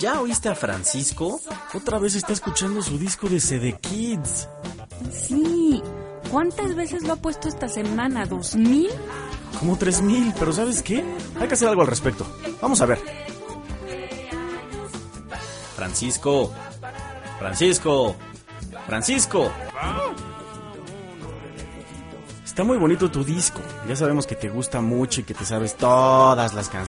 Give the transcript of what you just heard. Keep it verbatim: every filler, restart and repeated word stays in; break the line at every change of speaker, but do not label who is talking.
¿Ya oíste a Francisco?
Otra vez está escuchando su disco de C D Kids.
Sí. ¿Cuántas veces lo ha puesto esta semana? ¿Dos mil?
Como tres mil, pero ¿sabes qué? Hay que hacer algo al respecto. Vamos a ver.
Francisco. Francisco. Francisco.
Está muy bonito tu disco. Ya sabemos que te gusta mucho y que te sabes todas las canciones.